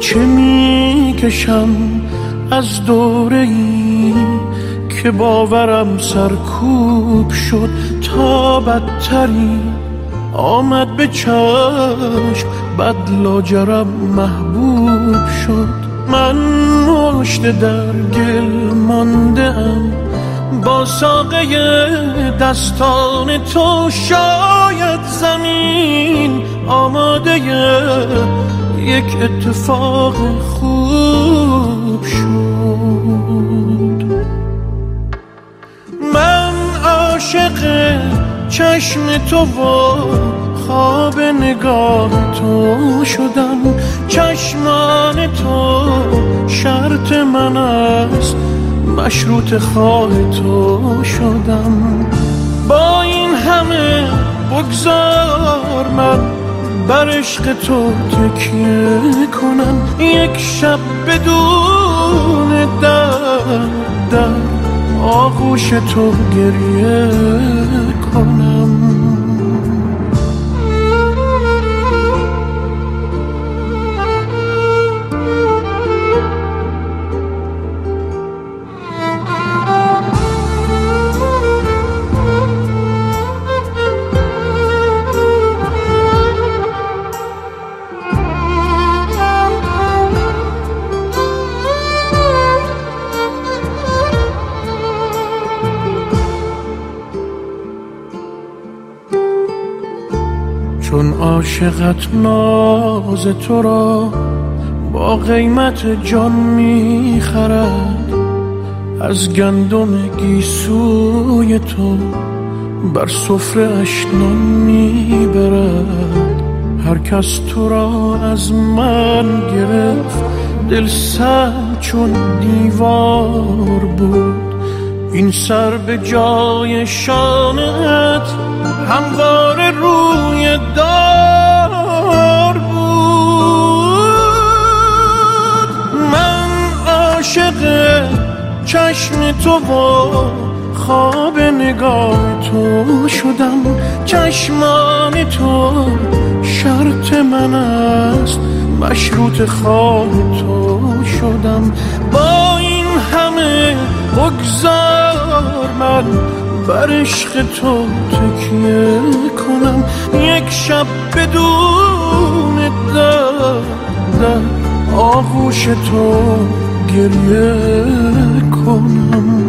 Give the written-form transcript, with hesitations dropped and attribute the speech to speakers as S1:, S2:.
S1: چه میکشم از دوره ای که باورم سرکوب شد تا بدتری آمد به چشم، بد لاجرم محبوب شد. من مشت در گل ماندم با ساقه دستان تو، شاید زمین آماده یک اتفاق خوب شد. من عاشق چشم تو و خواب نگاه تو شدم، چشمان تو شرط من است، مشروط خواه تو شدم. با این همه بگذار من بر عشق تو تکیه کنم، یک شب بدون در آغوش تو گریه کنم. چون عاشقت ناز تو را با قیمت جان میخرد، از گندم گیسوی تو بر سفره اش نان میبرد. هر کس تو را از من گرفت، دل سرد چون دیوار بود. این سر به جای شانت همواره روی دار بود. من عاشق چشم تو و خواب نگاه تو شدم، چشمان تو شرط من است، مشروط خواه تو شدم. با این همه بگذار من بر عشق تو تکیه کنم، یک شب بدون در آغوش تو گریه کنم.